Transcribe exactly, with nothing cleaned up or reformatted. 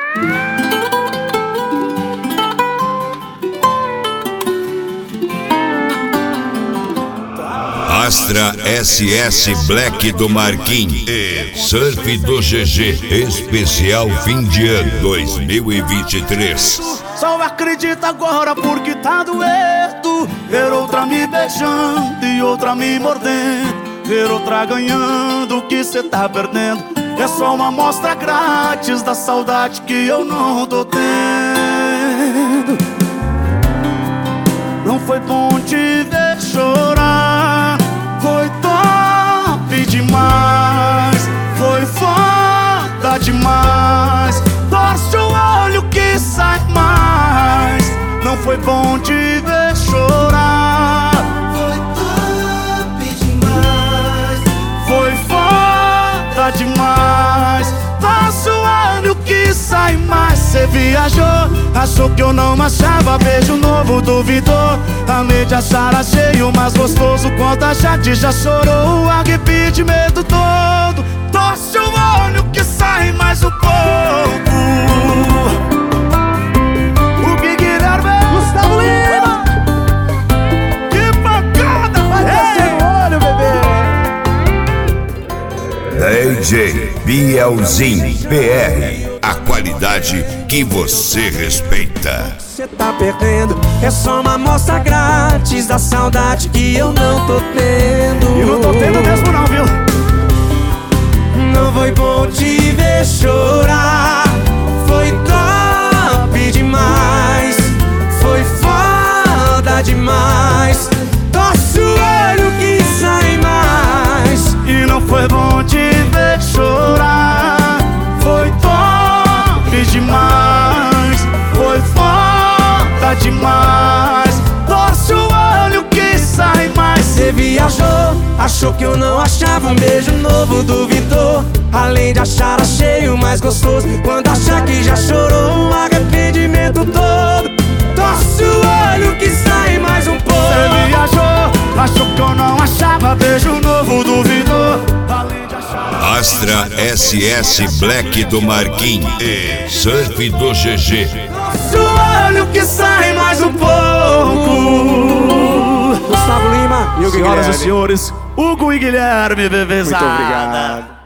Astra S S Black do Marquinhos e Surf do G G especial fim de ano dois mil e vinte e três. Só acredita agora porque tá doendo ver outra me beijando e outra me mordendo, ver outra ganhando o que cê tá perdendo. É só uma amostra grátis da saudade que eu não tô tendo. Não foi bom te ver chorar, foi top demais, foi foda demais. Torce o olho que sai mais. Não foi bom te ver chorar, foi top demais, foi foda demais. Torce o olho que sai mais. Cê viajou, achou que eu não achava, beijo novo duvidou. Amei de achar, achei o mais gostoso. Quando a gente já chorou, o arrependimento todo. Torce o olho que sai mais um pouco. O Guilherme, Gustavo Lima, que pancada! vai descer no olho, bebê. D J Bielzinho P R, a qualidade que você respeita. cê tá perdendo. É só uma amostra grátis da saudade que eu não tô tendo. E não tô tendo mesmo não, viu? Não foi bom te ver chorar, foi top demais, foi foda demais. Torce o olho que sai mais. E não foi bom te ver chorar, foi top demais, foi foda demais. Torce o olho que sai mais. Cê viajou, achou que eu não achava, um beijo novo duvidou. Além de achar, achei o mais gostoso. Quando achar que já chorou, o arrependimento todo. Torce o olho que sai mais um pouco. Cê viajou, achou que eu não achava, beijo novo duvidou. Além de achar... Astra S S Black do Marquinhos e Surf do G G. Torce o olho que sai mais um pouco. Gustavo Lima e o Senhoras Guilherme. e senhores, Hugo e Guilherme, bebezada. Muito obrigado.